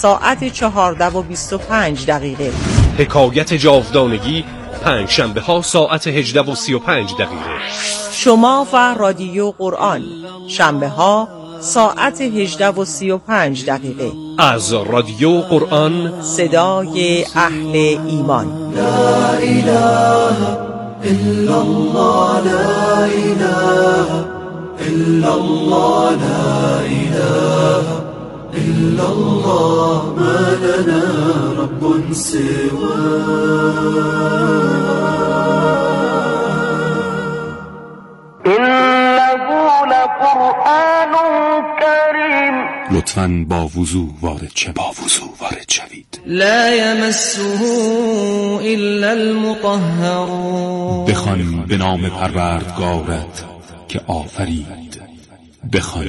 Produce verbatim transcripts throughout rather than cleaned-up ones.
ساعت چهارده و بیست و پنج دقیقه. حکایت جاودانگی پنج شنبه ها ساعت هجده و سی و پنج دقیقه. شما و رادیو قرآن شنبه ها ساعت هجده و سی و پنج دقیقه. از رادیو قرآن، صدای اهل ایمان. لا اله الا الله، لا اله الا الله، لا اله الا الله، ما لنا رب سواه. لطفاً با وضو وارد چه با وضو وارد شوید. لا یمسه الا المطهرون. بخوان به نام پروردگارت که آفرید. بخوان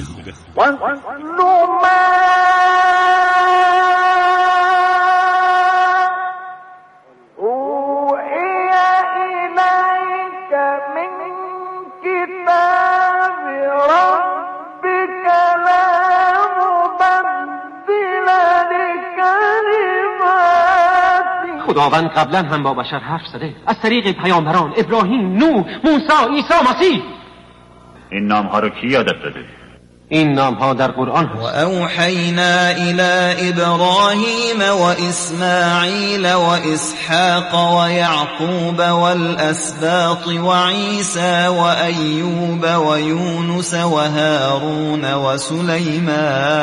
خداوند قبلا هم با بشر حرف زده از طریق پیامبران ابراهیم، نوح، موسی، عیسی مسیح. این نام ها رو کی یادت داده؟ این نام ها در قرآن هست. و اوحینا الی ابراهیم و اسماعیل و اسحاق و یعقوب والاسباط و عیسی و ایوب و یونس و هارون و سلیمان.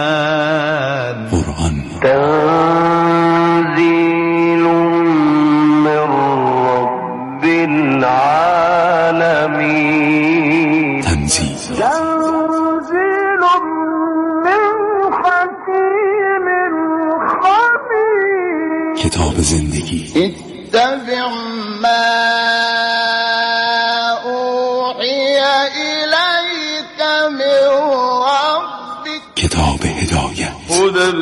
قرآن تنزیل من رب العالمین. تنزیل کتاب زندگی. اتبع ما اوحی الیک من ربک. کتاب هدایت. هدی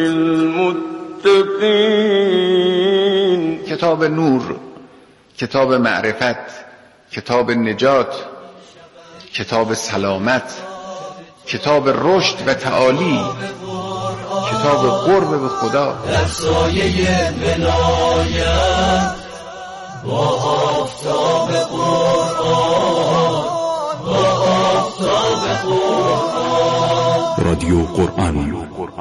للمتقین. کتاب نور، کتاب معرفت، کتاب نجات، کتاب سلامت، کتاب رشد و تعالی، کتاب قرب به خدا. در سایه ولایت با آفتاب قرآن، با آفتاب قرآن. رادیو قرآن.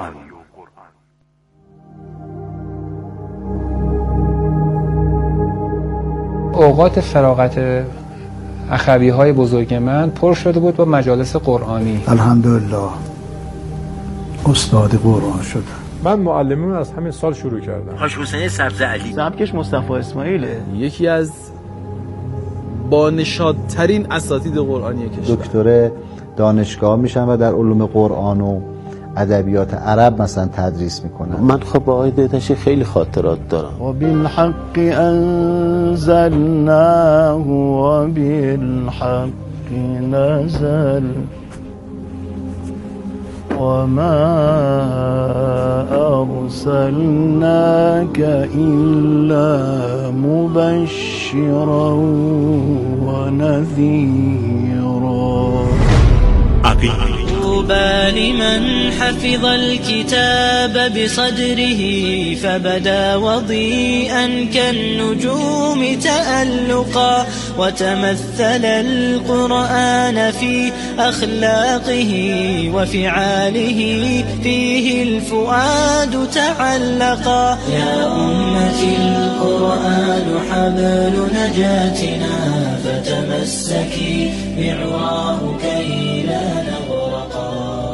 اوقات فراغت اخوی‌های بزرگ من پر شده بود با مجالس قرآنی. الحمدلله استاد قرآن شدم. من معلمیم از همین سال شروع کردم. حاج حسین سبز علی، سبکش مصطفی اسماعیله، یکی از با نشاط‌ترین اساتید قرآنی کشور. دکتر دانشگاه میشن و در علوم قرآن و ادبیات عرب مثلا تدریس میکنن. من خب با آقای دهتشی خیلی خاطرات دارم. و بالحق انزلناه و بالحق نزل و ما ارسلناك الا مبشرا و نذیرا. طوبى لمن حفظ الكتاب بصدره فبدا وضيئا كالنجوم تألقا وتمثل القرآن في أخلاقه وفعاله فيه الفؤاد تعلقا. يا أمتي القرآن حبل نجاتنا فتمسكي بعواه كي لا نغرقا.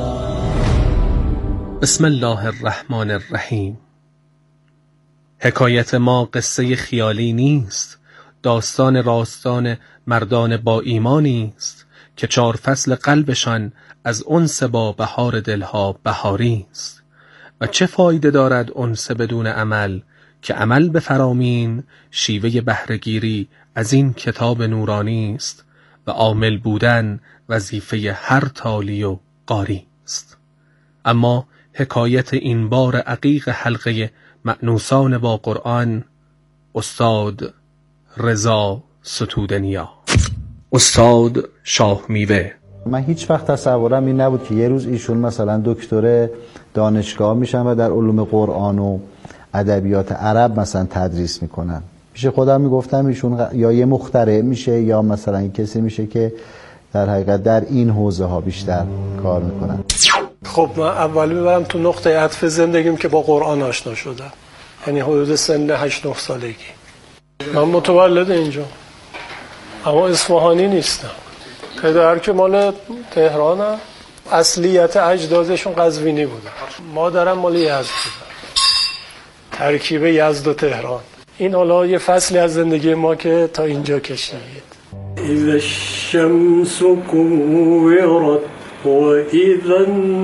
بسم الله الرحمن الرحیم. حکایت ما قصه خیالی نیست، داستان راستان مردان با ایمانی است که چار فصل قلبشان از انس با بهار دلها بهاری است. و چه فایده دارد انس بدون عمل که عمل به فرامین شیوه بهره‌گیری از این کتاب نورانی است و عامل بودن وظیفه هر تالی و قاری است. اما حکایت این بار عقیق حلقه مأنوسان با قرآن، استاد رضا ستودنیا. استاد شاه میوه من هیچ وقت تصورم این نبود که یه روز ایشون مثلا دکتر دانشگاه میشن و در علوم قرآن و ادبیات عرب مثلا تدریس میکنن. پیش خودم میگفتم ایشون یا یه مخترع میشه یا مثلا این کسی میشه که در حقیقت در این حوزه ها بیشتر کار میکنن. خب من اول میبرم تو نقطه عطف زندگیم که با قرآن آشنا شدم، یعنی حدود سن هشت نه سالگی. من متولد اینجا اما اصفهانی نیستم. پدر که مال تهرانم، اصلیت اجدادشون قزوینی بودن. مادرم مال یزد بودن، ترکیب یزد و تهران. این حالا یه فصلی از زندگی ما که تا اینجا کشید. اذا الشمس كورت وإذا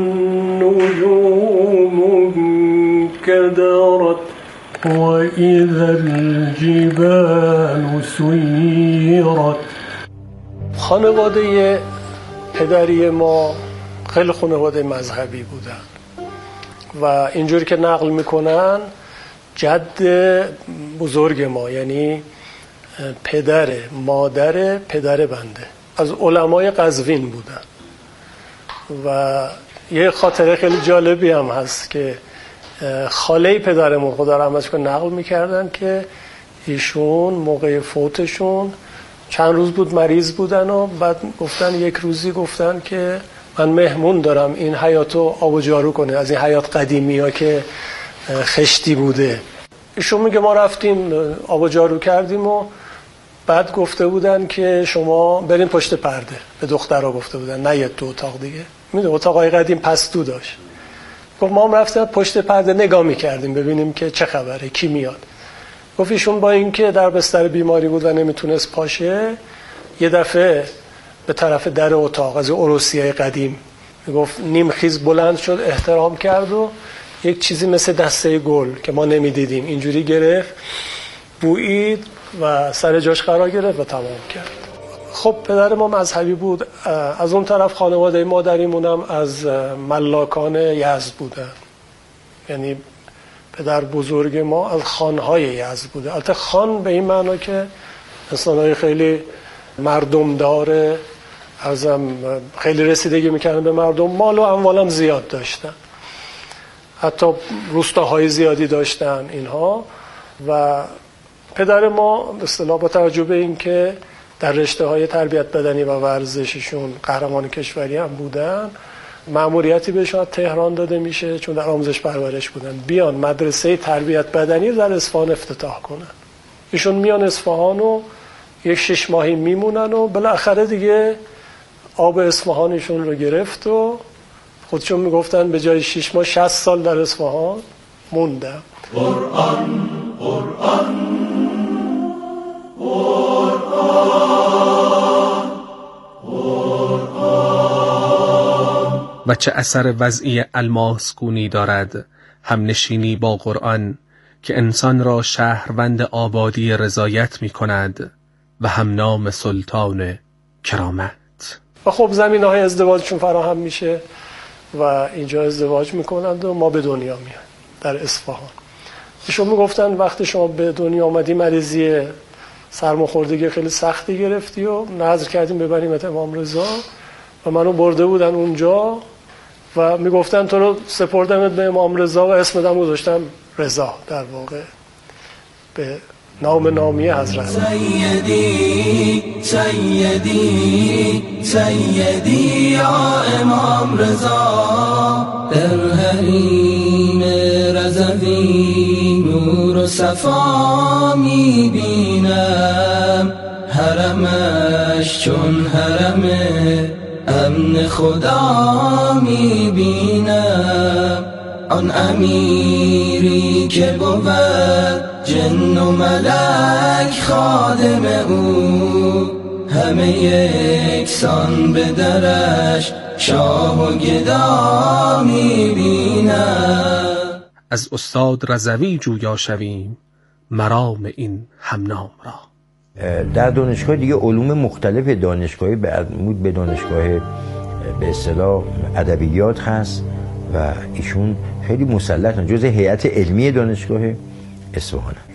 النجوم انكدرت وإذا الجبال سيرت. خانواده پدری ما خیلی خانواده مذهبی بودن و اینجوری که نقل میکنن جد بزرگ ما، یعنی پدر مادر پدر بنده، از علمای قزوین بودن. و یه خاطره خیلی جالبی هم هست که خاله پدرمون خدا رحمتش کنه نقل میکردن که ایشون موقع فوتشون چند روز بود مریض بودن و بعد گفتن یک روزی گفتن که من مهمون دارم این حیاتو آب و جارو کنه از این حیات قدیمی ها که خشتی بوده. ایشون میگه ما رفتیم آب و جارو کردیم و بعد گفته بودن که شما برین پشت پرده. به دخترها گفته بودن نه یه تو اتاق دیگه، میدونی اتاقای قدیم پستو داشت. گفت ما هم رفتیم پشت پرده نگاه میکردیم ببینیم که چه خبره، کی میاد. گفت ایشون با اینکه در بستر بیماری بود و نمیتونست پاشه، یه دفعه به طرف در اتاق از عروسیای قدیم میگفت نیم خیز بلند شد، احترام کرد و یک چیزی مثل دسته گل که ما نمیدیدیم اینجوری گرفت، بویید و سر جاش قرار گرفت و تمام کرد. خب پدر ما مذهبی بود. از اون طرف خانواده مادریمون هم از ملاکان یزد بودن، یعنی پدر بزرگ ما از خانهای یزد بوده. البته خان به این معنا که انسان‌های خیلی مردمدار، ازم خیلی رسیدگی میکردن به مردم، مال و اموالم زیاد داشتن، حتی روستاهای زیادی داشتن اینها. و پدر ما به اصطلاح با توجه به این که در رشته های تربیت بدنی و ورزششون قهرمان کشوری هم بودن، مأموریتی بهشون تهران داده میشه چون در آموزش پرورش بودن، بیان مدرسه تربیت بدنی در اصفهان افتتاح کنن. ایشون میان اصفهان و یک شش ماهی میمونن و بالاخره دیگه آب اصفهانشون رو گرفت و خودشون میگفتن به جای شش ماه شصت سال در اصفهان موندم. قرآن قرآن و چه اثر وضعی الماسکونی دارد همنشینی با قرآن که انسان را شهروند آبادی رضایت می کند و هم نام سلطان کرامت. و خب زمینه های ازدواجشون فراهم میشه و اینجا ازدواج میکنند و ما به دنیا میایم در اصفهان. ایشون میگفتن وقتی شما به دنیا آمدی مریضی سرماخوردگی خیلی سختی گرفتی و نظر کردیم ببریمت امام رضا و منو برده بودن اونجا و میگفتن تو رو سپردمت به امام رضا و اسمتم گذاشتم رضا، در واقع به نام نامی حضرت. سیدی سیدی سیدی یا امام رضا، در حریم رضوی نور و صفا میبینم، حرمش چون حرم امن خدا میبینم. آن امیری که بود جن و ملک خادم او، همه یکسان به درش شاه و گدا میبینم. از استاد رضوی جویا شویم مرام این همنام را. در دانشگاه دیگه علوم مختلف دانشگاهی بعد به دانشگاه به اصطلاح ادبیات هست و ایشون خیلی مسلطن، جزء هیئت علمی دانشگاه اصفهان.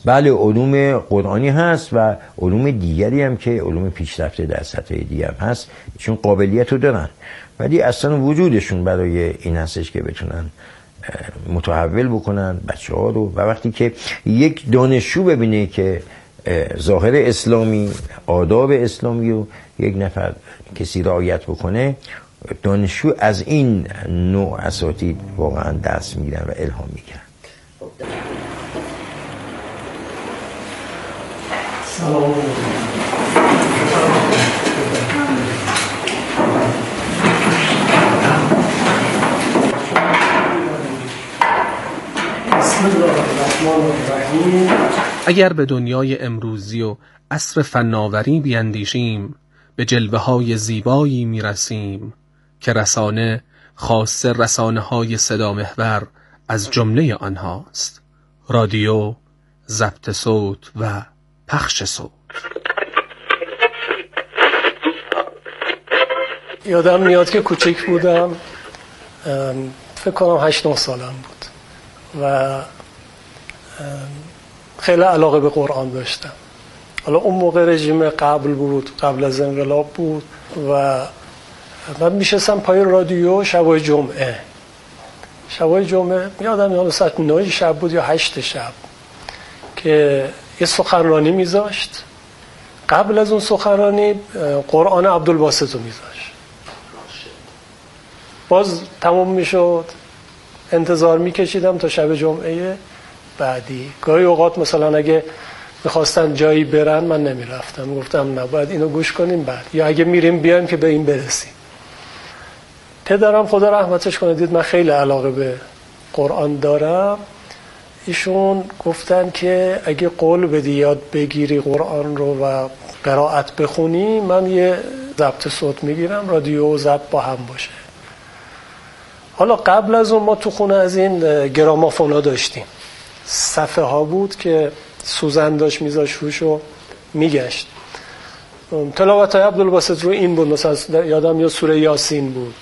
بله علوم قرآنی هست و علوم دیگری هم که علوم پیشرفته در سطح دیگه هم هست، چون قابلیت رو دارن، ولی اصلا وجودشون برای این هستش که بتونن متحول بکنن بچه ها رو. و وقتی که یک دانشجو ببینه که ظاهر اسلامی، آداب اسلامی رو یک نفر کسی رعایت بکنه، دانشجو از این نوع اساتید واقعا درس میگیرن و الهام میگیرن. سلام. اگر به دنیای امروزی و عصر فناوری بیندیشیم، به جلوه های زیبایی میرسیم که رسانه خاص رسانه های صدا محور از جمله آنهاست: رادیو، ضبط صوت و پخش صوت. یادم میاد که کوچک بودم، فکر کنم هشت نه سالم بود و خیلی علاقه به قرآن داشتم. حالا اون موقع رژیم قبل بود، قبل از انقلاب بود و من میشستم پای رادیو شبای جمعه. شبای جمعه یادم میاد ساعت نه شب بود یا هشت شب که یه سخنرانی میذاشت. قبل از اون سخنرانی قرآن عبدالباسط رو میذاشت. باز تموم میشد، انتظار میکشیدم تا شب جمعه بعدی. گاهی اوقات مثلا اگه میخواستن جایی برن من نمیرفتم، گفتم نه باید اینو گوش کنیم بعد، یا اگه میریم بیایم که به این برسیم. پدرم خدا رحمتش کنه دید من خیلی علاقه به قرآن دارم، ایشون گفتن که اگه قول بدی یاد بگیری قرآن رو و قرائت بخونی، من یه ضبط صوت میگیرم، رادیو و ضبط با هم باشه. حالا قبل از اون ما تو خونه از این گرامافونا داشتیم، صفحه ها بود که سوزن داشت میذاش روش و میگشت. تلاوت های عبدالباسط رو این بود، مثلا یادم یا سوره یاسین بود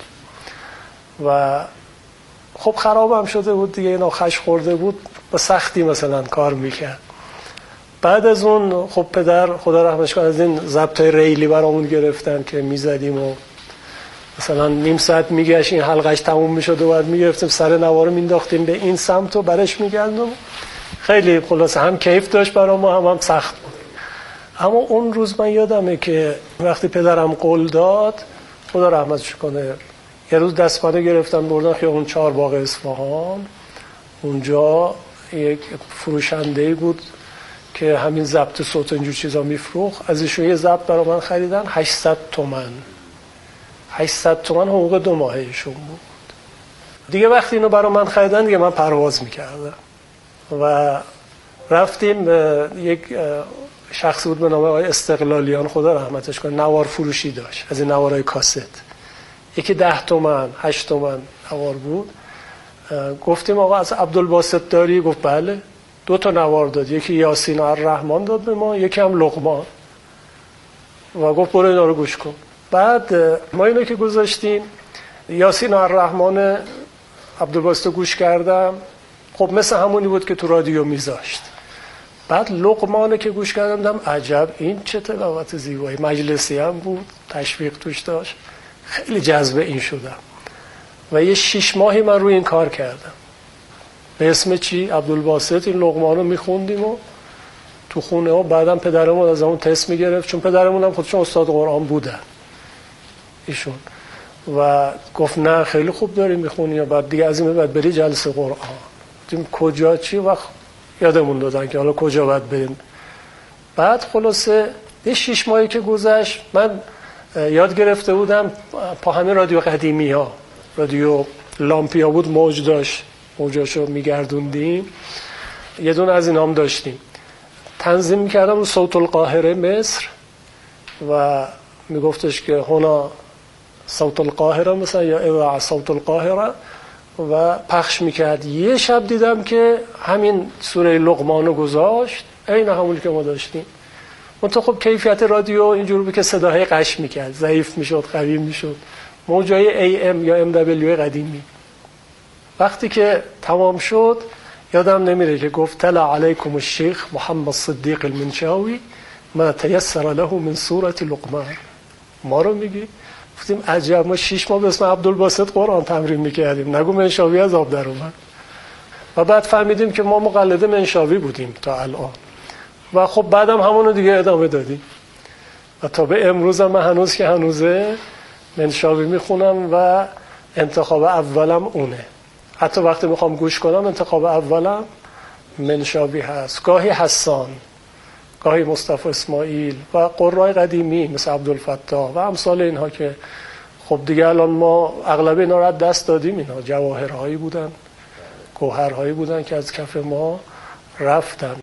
و خب خرابم شده بود دیگه، اینا خش خورده بود، با سختی مثلا کار میکرد. بعد از اون خب پدر خدا رحمتش کنه از این ضبط های ریلی برامون گرفتن که میزدیم و مثلا نیم ساعت میگشت، این حلقش تموم میشد و بعد میگرفتیم سر نوار مینداختیم به این سمت و برش میگردیم. خیلی خلاصه هم کیف داشت برای ما، هم هم سخت بود. اما اون روز من یادمه که وقتی پدرم قول داد خدا رحمتش کنه، یه روز دست منو گرفتن بردن خیابون چهارباغ اصفهان. اونجا یک فروشنده‌ای بود که همین ضبط صوت و اینجور چیزا میفروخت، از ایشون یه ضبط برای من خریدن هشتصد تومن. هشتصد تومن حقوق دو ماهه ایشون بود. دیگه وقتی اینو برای من خریدن دیگه من پرواز میکردم و رفتیم. یک شخصی بود به نام آقای استقلالیان خدا رحمتش کنه، نوار فروشی داشت، از این نوارای کاست، یکی ده تومن هشت تومن نوار بود. گفتیم آقا از عبدالباسط داری؟ گفت بله. دو تا نوار داد، یکی یاسین الرحمن داد به ما، یکی هم لقمان و گفت برو اینا رو گوش کن. بعد ما اینو که گذاشتیم، یاسین الرحمن عبدالباسط گوش کردم، خب مثل همونی بود که تو رادیو میذاشت. بعد لقمانو که گوش کردم دیدم عجب این چه تلاوت زیبایی، مجلسی هم بود، تشویق توش داشت، خیلی جذب این شدم و یه شش ماهی من روی این کار کردم. به اسم چی؟ عبدالباسط این لقمانو میخوندیم و تو خونه ها. بعدم پدرمون از اون تست میگرفت، چون پدرمون هم خودشون استاد قرآن بودن ایشون، و گفت نه خیلی خوب داری میخونی و بعد دیگه از این بعد بری جلسه قرآن. گفتیم کجا چی؟ وقت یادمون دادن که حالا کجا باید بریم. بعد خلاصه یه شش ماهی که گذشت من یاد گرفته بودم پا همه رادیو قدیمی ها، رادیو لامپیا بود، موج داشت، موجاشو میگردوندیم، یه دونه از این هم داشتیم، تنظیم میکردم رو صوت القاهره مصر و میگفتش که هنا صوت القاهره مثلا یا اذاعه صوت القاهره و پخش میکرد. یه شب دیدم که همین سوره لقمانو گذاشت، عین همونی که ما داشتیم. منتها خب کیفیت رادیو اینجوری بود که صداهای قش میکرد، ضعیف میشد، قوی میشد، موجای ای ام یا ام دبلیو قدیمی. وقتی که تمام شد یادم نمیره که گفت تلا علیکم الشیخ محمد صدیق المنشاوی ما تیسر له من سورة لقمان. ما رو میگی؟ گفتیم عجب، ما شیش ماه به اسم عبدالباسط قرآن تمرین میکردیم، نگو منشاوی از آب در اومد. و بعد فهمیدیم که ما مقلد منشاوی بودیم تا الان و خب بعدم همونو دیگه ادامه دادیم و تا به امروز هم هنوز که هنوزه منشاوی میخونم و انتخاب اولم اونه. حتی وقتی میخوام گوش کنم انتخاب اولم منشاوی هست، گاهی حسان، گاهی مصطفی اسماعیل و قرای قدیمی مثل عبدالفتاح و امثال اینها که خب دیگه الان ما اغلب اینا رو دست دادیم. اینها جواهرهایی بودن، گوهرهایی بودن که از کف ما رفتن.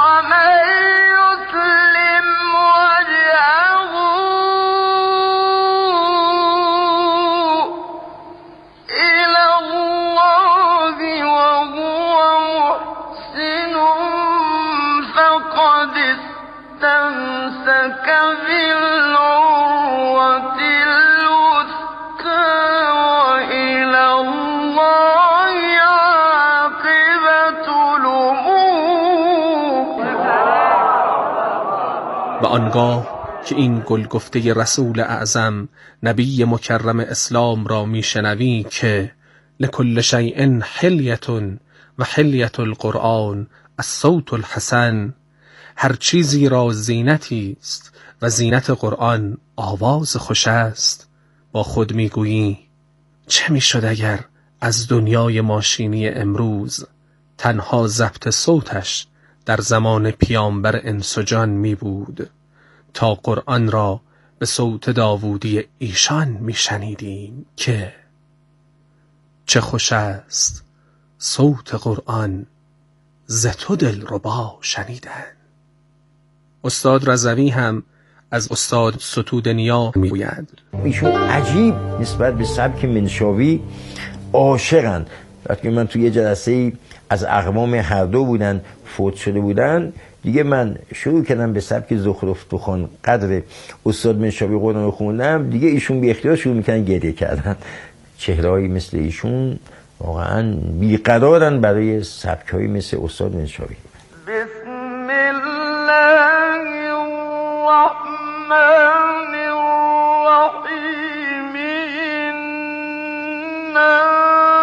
و آنگاه که این گل گفته رسول اعظم نبی مکرم اسلام را میشنوی که لکل شیء حلیة و حلیة القرآن الصوت الحسن، هر چیزی را زینتی است و زینت قرآن آواز خوش است، با خود میگویی چه میشد اگر از دنیای ماشینی امروز تنها ضبط صوتش در زمان پیامبر انس و جان می بود تا قرآن را به صوت داوودی ایشان می شنیدیم که چه خوش است صوت قرآن ز تو دلربا شنیدن. استاد رضوی هم از استاد ستود نیا می گوید ایشون عجیب نسبت به سبک منشاوی عاشقن. وقتی من توی یه جلسه از اقوام هر دو بودن فوت شده بودن دیگه، من شروع کردم به سبک زخرف توخان قدر استاد منشاوی قرآن رو خوندم دیگه، ایشون بی اختیار شروع میکنن گریه کردن. چهرهایی مثل ایشون واقعا بیقرارن برای سبکایی مثل استاد منشاوی. بسم الله الرحمن الرحیم اینا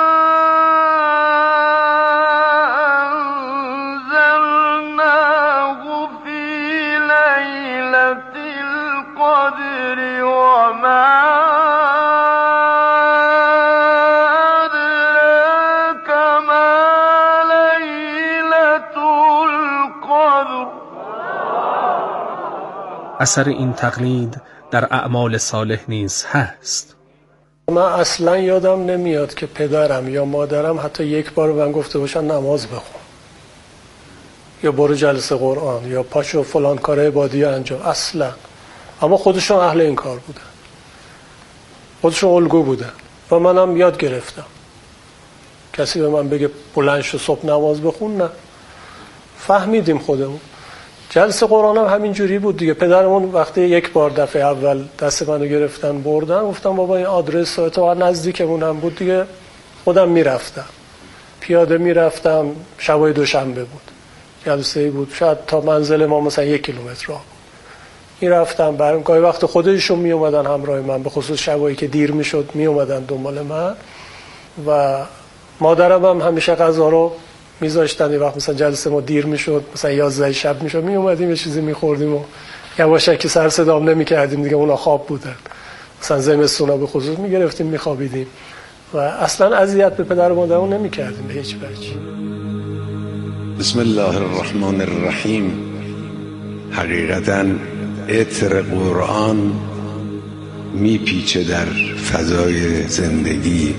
اثر این تقلید در اعمال صالح نیز هست. من اصلا یادم نمیاد که پدرم یا مادرم حتی یک بار من گفته باشن نماز بخون یا برو جلسه قرآن یا پاشو فلان کار عبادی انجام، اصلا. اما خودشون اهل این کار بودن، خودشون الگو بودن و منم یاد گرفتم. کسی به من بگه بلند شو صبح نماز بخون، نه، فهمیدیم خودمون. جلسه قرآن هم همین جوری بود دیگه. پدرمون وقتی یک بار دفعه اول دست منو گرفتن بردن، گفتم بابا این آدرس تو نزدیکمون هم بود دیگه، خودم میرفتم، پیاده میرفتم. شبای دوشنبه بود، جلسه بود، شاید تا منزل ما مثلا یک کیلومتر راه میرفتم. برام گاهی وقت خودشون می اومدن همراه من، به خصوص شبایی که دیر میشد می اومدن دنبال من. و مادرم هم همیشه غذا رو میذاشتن. یه وقت مثلا جلسه ما دیر میشد، مثلا یازده شب میشد، می اومدیم یه چیزی میخوردیم و یواشکی سر صدام نمیکردیم دیگه، اونا خواب بودن. مثلا زمستونا به خصوص میگرفتیم میخوابیدیم و اصلا اذیت به پدر و مادرمون نمیکردیم به هیچ وجه. بسم الله الرحمن الرحیم. حقیقتا عطر قرآن میپیچه در فضای زندگی.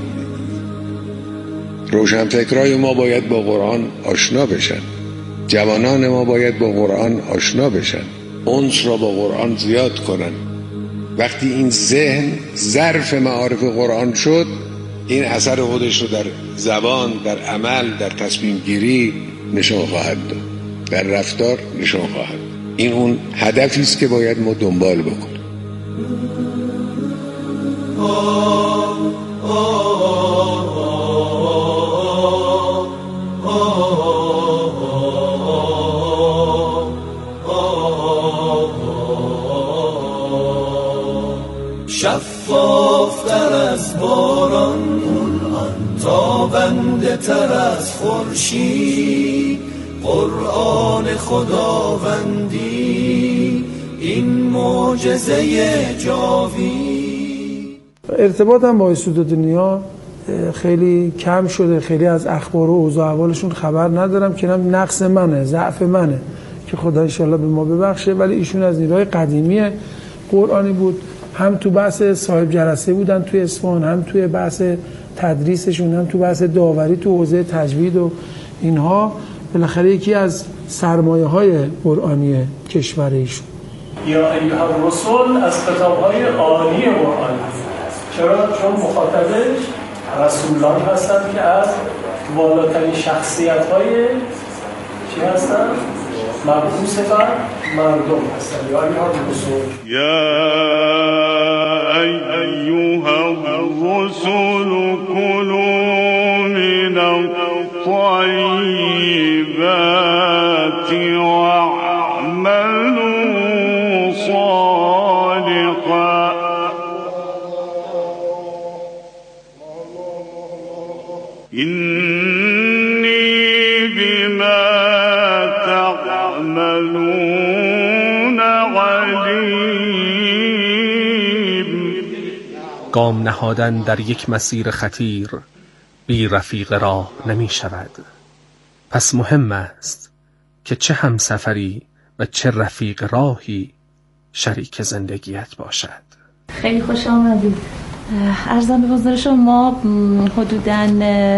روشنفکرای ما باید با قرآن آشنا بشن، جوانان ما باید با قرآن آشنا بشن، انس را با قرآن زیاد کنن. وقتی این ذهن ظرف معارف قرآن شد، این اثر خودش رو در زبان، در عمل، در تصمیم گیری نشان خواهد داد، در رفتار نشان خواهد داد. این اون هدفی است که باید ما دنبال بکنیم. oh, oh, oh, oh, oh. تر از خورشید، قرآن خداوندی این معجزه جاوید. ارتباطم با سود دنیا خیلی کم شده، خیلی از اخبار و اوضاع احوالشون خبر ندارم که اینم نقص منه، ضعف منه که خدا انشالله به ما ببخشه. ولی ایشون از نیروهای قدیمی قرآنی بود، هم تو بحث صاحب جلسه بودن توی اصفهان، هم توی بحث تدریسشون، هم تو بحث داوری تو حوزه تجوید و اینها. بالاخره یکی از سرمایه های قرآنی کشور ایشون. یا ایها الرسول از کتاب‌های عالی قرآن هست. چرا؟ چون مخاطبش رسولان هستند که از والاترین شخصیت‌های چی هستند؟ مبعوث بر مردم هستند. یا ایها الرسول یا ایها الرسول کلوا من الطیبات واعملوا صالحا. اینی بما تعملون علیم. گام نهادن در یک مسیر خطیر بی رفیق راه نمی شود. پس مهم است که چه همسفری و چه رفیق راهی شریک زندگیت باشد. خیلی خوش آمدید. عرضم به حضور شما، حدوداً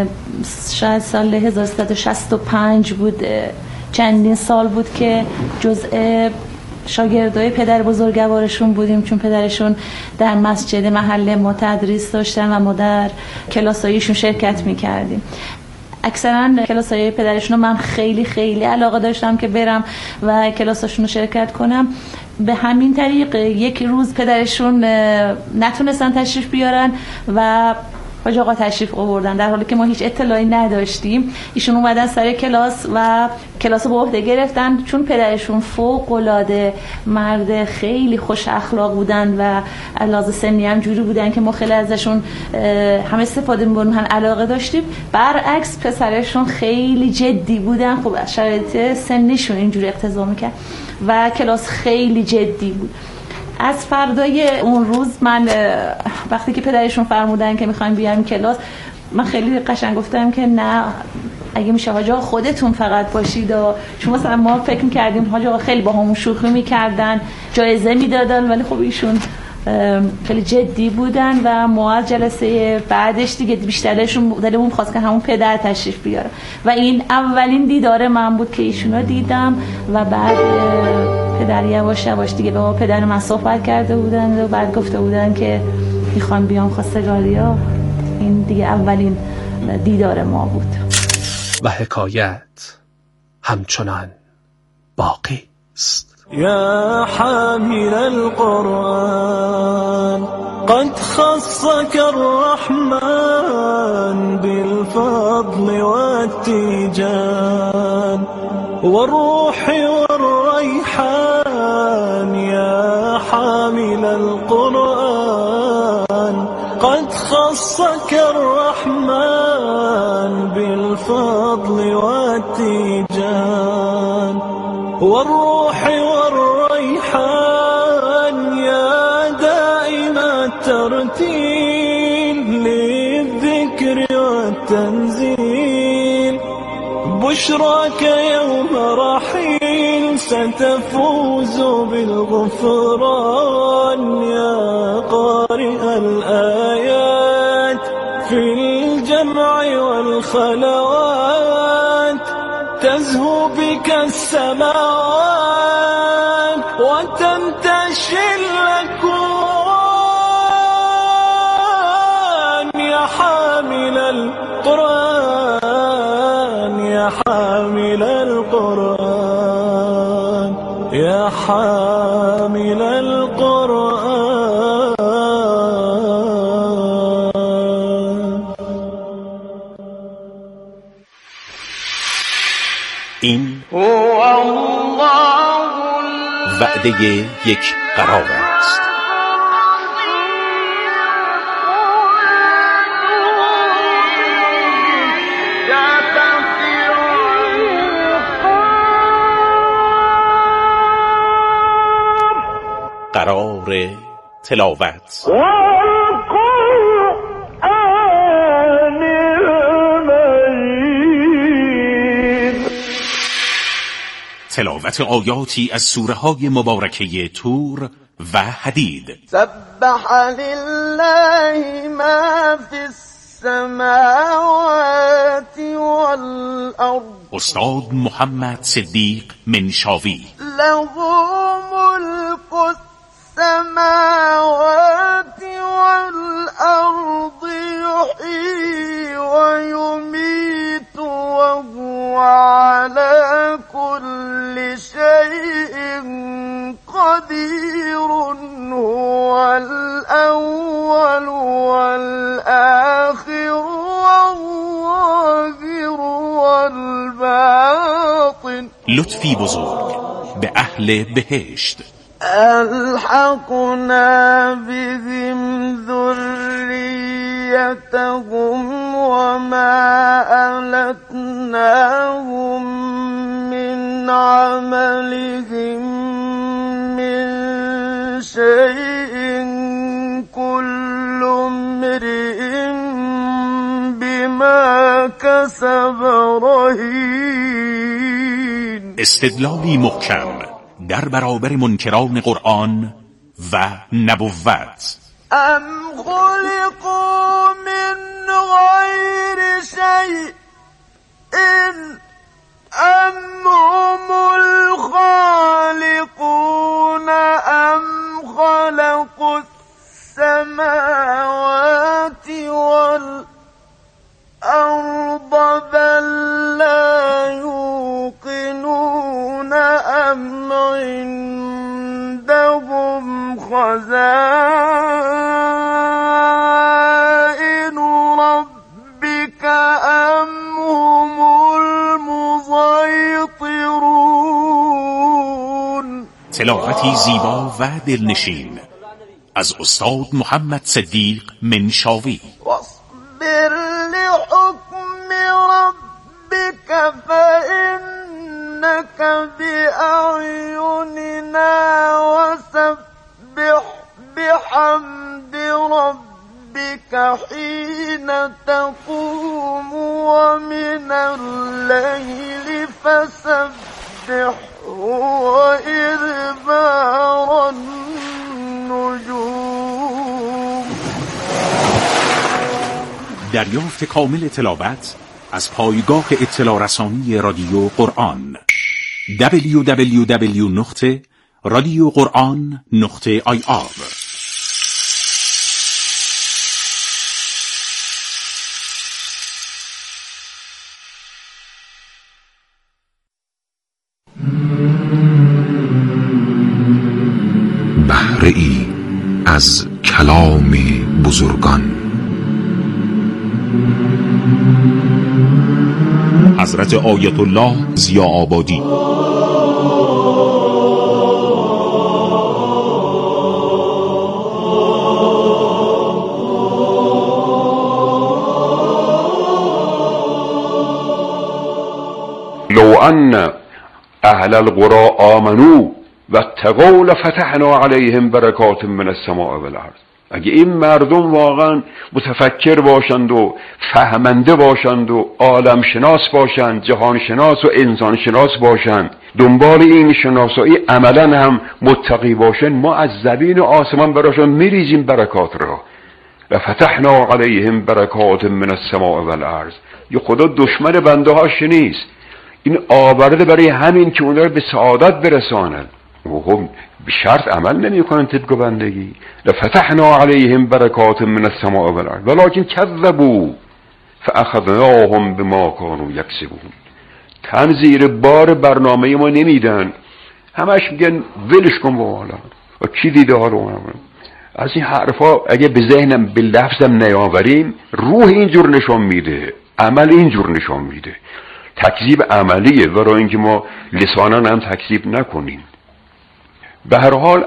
شاید سال هزار و سیصد و شصت و پنج بود، چندین سال بود که جزء شاگردای پدر بزرگوارشون بودیم، چون پدرشون در مسجد محله ما تدریس داشتن و ما در کلاسایشون شرکت میکردیم. اکثرا کلاسای پدرشون رو من خیلی خیلی علاقه داشتم که برم و کلاساشون رو شرکت کنم. به همین طریق یک روز پدرشون نتونستن تشریف بیارن و حاج آقا تشریف آوردن، در حالی که ما هیچ اطلاعی نداشتیم. ایشون اومدن سر کلاس و کلاس رو به عهده گرفتن. چون پدرشون فوق العاده مرد خیلی خوش اخلاق بودن و علاوه سنی هم جوری بودن که ما خیلی ازشون هم استفاده می‌کنیم، هم علاقه داشتیم. برعکس پسرشون خیلی جدی بودن، خب شرایط سنیشون اینجوری اقتضا می‌کرد و کلاس خیلی جدی بود. از فردای اون روز من وقتی که پدرشون فرمودن که میخوایم بیایم کلاس، من خیلی قشنگ گفتم که نه، اگه میشه حاج آقا خودتون فقط باشید. چون مثلا ما فکر میکردیم حاج آقا خیلی با همون شوخی میکردن، جایزه میدادن، ولی خب ایشون خیلی جدی بودن و ما از جلسه بعدش دیگه بیشترشون دلمون خواست که همون پدر تشریف بیاره و این اولین دیدار من بود که ایشونو دیدم و بعد پدر یواش یواش دیگه با پدر من صحبت کرده بودن و بعد گفته بودن که میخوام بیام خواستگاریا. این دیگه اولین دیدار ما بود و حکایت همچنان باقی است. يا حامل القرآن قد خصك الرحمن بالفضل والتيجان والروح والريحان. يا حامل القرآن قد خصك الرحمن بالفضل والتيجان والروح والريحان. يا دائم الترتيل للذكر والتنزيل بشراك يوم رحيل ستفوز بالغفران. يا قارئ الآيات في الجمع والخلوات تزهو بك السماوات وتنتشي الأكوان. يا حامل القرآن يا حامل القرآن يا حامل القرآن. این وعده یک قرار است. قرار تلاوت. تلاوت آیاتی از سوره های مبارکه تور و حدید. سبح لله ما فی السماوات والارض. استاد محمد صدیق منشاوی. له ملک السماوات والارض یحیی و یمیت و هو علی كل شيء قدير هو الأول والآخر والظاهر والباطن. لطفی بزرگ به اهل بهشت. الحقنا بهم ذريتهم وما ألتناهم من عملهم من شيء كل امرئ بما كسب رهين. استدلالی محکم در برابر منکران قرآن و نبوت. ام خلقوا من غیر شيء ام هم الخالقون ام خلقوا السماوات والأرض بل لا يوقنون ام عندهم خزائن ربك ام هم المسيطرون. تلاوتی زیبا و دلنشین از استاد محمد صدیق منشاوی. واصبر لحكم ربك فإنك بأعيننا وسبح بحمد ربك حين تقوم ومن الليل فسبح وإدبار النجوم. دریافت کامل تلاوت از پایگاه اطلاع رسانی رادیو قرآن دبلیو دبلیو دبلیو نقطه رادیو قرآن نقطه آی آر. بهره ای از کلام بزرگان. حضرت آیت الله ضیاء‌آبادی. لو ان اهل القرى آمنوا واتقوا لفتحنا عليهم برکات من السماء والارض. اگه این مردم واقعا متفکر باشند و فهمنده باشند و عالم شناس باشند، جهان شناس و انسان شناس باشند، دنبال این شناسایی عملا هم متقی باشند، ما از زمین و آسمان براشون میریزیم برکات را. لفتحنا علیهم برکات من السماء والارض. یا خدا دشمن بنده هاش نیست، این آورده برای همین که اونها رو به سعادت برساند. و به شرط عمل نمی کنن طبق بندگی. لفتحنا علیهم برکات من السماء والارض ولکن کذبوا فاخذناهم بما كانوا یکسبون. تن زیر بار برنامه ما نمیدن، همش میگن ولش کن با حالا و کی دیده ها رو. از این حرفا اگه به ذهنم به لفظم نیاوریم، روح اینجور نشان میده، عمل اینجور نشان میده. تکذیب عملیه، برای اینکه ما لسانا هم تکذیب نکنیم. به هر حال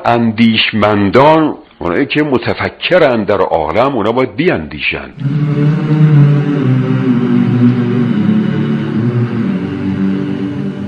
اندیشمندان، اونایی که متفکرند در عالم، اونا باید بیاندیشند.